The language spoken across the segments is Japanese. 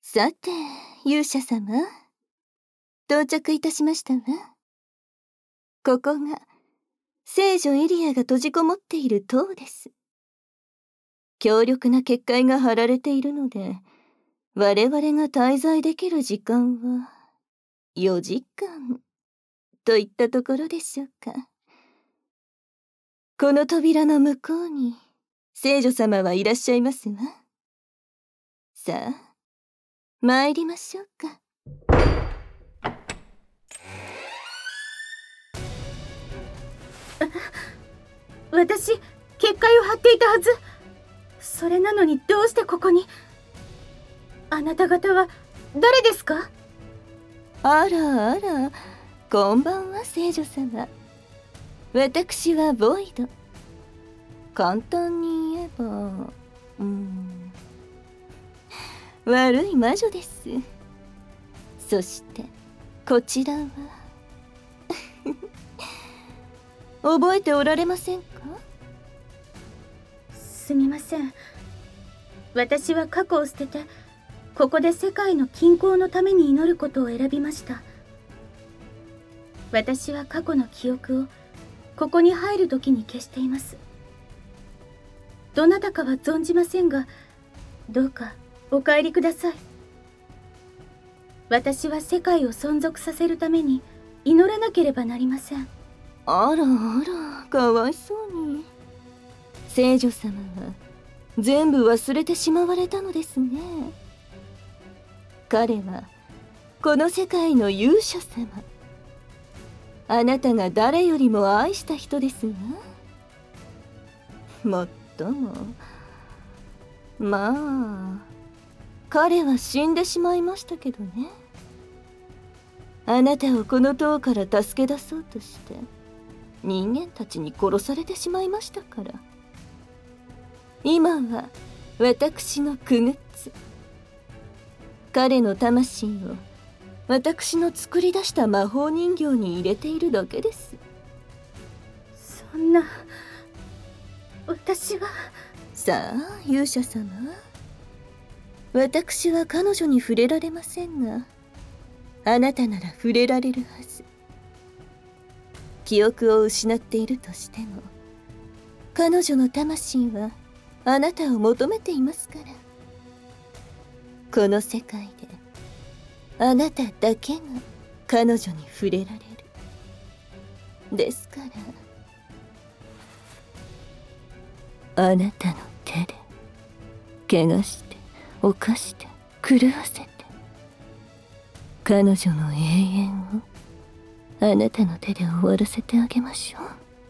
さて、勇者様、到着いたしましたわ。ここが、聖女イリアが閉じこもっている塔です。強力な結界が張られているので、我々が滞在できる時間は、4時間、といったところでしょうか。この扉の向こうに、聖女様はいらっしゃいますわ。さあ、参りましょうか。 私、結界を張っていたはず。それなのにどうしてここに。あなた方は誰ですか？ あらあら、こんばんは聖女様。私はボイド。簡単に言えば、悪い魔女です。そしてこちらは覚えておられませんか？ すみません。私は過去を捨てて、ここで世界の均衡のために祈ることを選びました。私は過去の記憶をここに入るときに消しています。どなたかは存じませんが、どうかお帰りください。私は世界を存続させるために祈らなければなりません。 あらあら、かわいそうに。聖女様は全部忘れてしまわれたのですね。彼はこの世界の勇者様。あなたが誰よりも愛した人ですが、もっとも、まあ彼は死んでしまいましたけどね。あなたをこの塔から助け出そうとして人間たちに殺されてしまいましたから。今は私のクグッズ、彼の魂を私の作り出した魔法人形に入れているだけです。 そんな、私は。 さあ勇者様、私は彼女に触れられませんが、あなたなら触れられるはず。記憶を失っているとしても、彼女の魂はあなたを求めていますから。この世界であなただけが彼女に触れられる。ですからあなたの手で怪我して犯して狂わせて、彼女の永遠をあなたの手で終わらせてあげましょ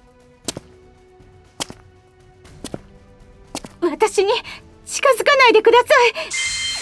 う。私に近づかないでください。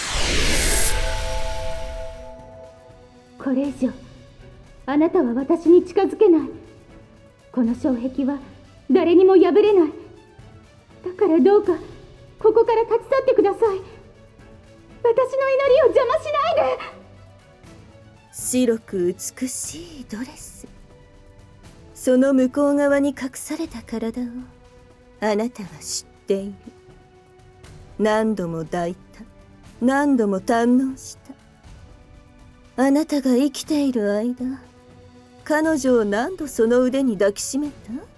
これ以上あなたは私に近づけない。この障壁は誰にも破れない。だからどうかここから立ち去ってください。私の祈りを邪魔しないで。 白く美しいドレス、その向こう側に隠された体をあなたは知っている。何度も抱いた、何度も堪能した。あなたが生きている間、彼女を何度その腕に抱きしめた？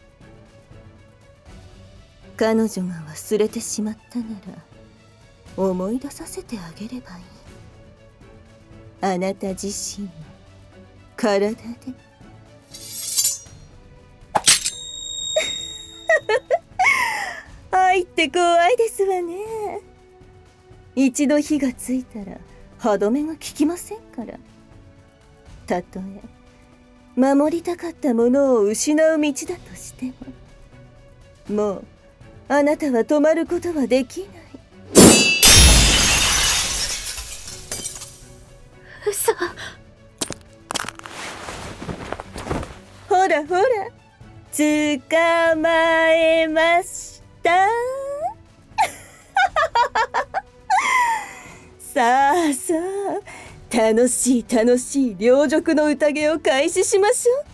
彼女が忘れてしまったなら思い出させてあげればいい。あなた自身の体で。愛って怖いですわね。一度火がついたら歯止めが効きませんから。たとえ守りたかったものを失う道だとしても、もうあなたは止まることはできない。 嘘。 ほらほら、捕まえました。さあさあ、楽しい楽しい両辱の宴を開始しましょう。